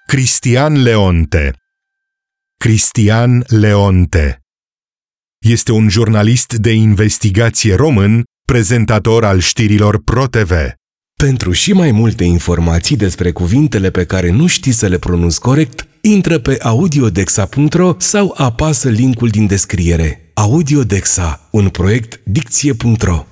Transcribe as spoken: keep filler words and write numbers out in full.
Cristian Leonte. Cristian Leonte este un jurnalist de investigație român, prezentator al știrilor ProTV. Pentru și mai multe informații despre cuvintele pe care nu știi să le pronunți corect, intră pe audiodexa punct ro sau apasă linkul din descriere. Audiodexa, un proiect dicție punct ro.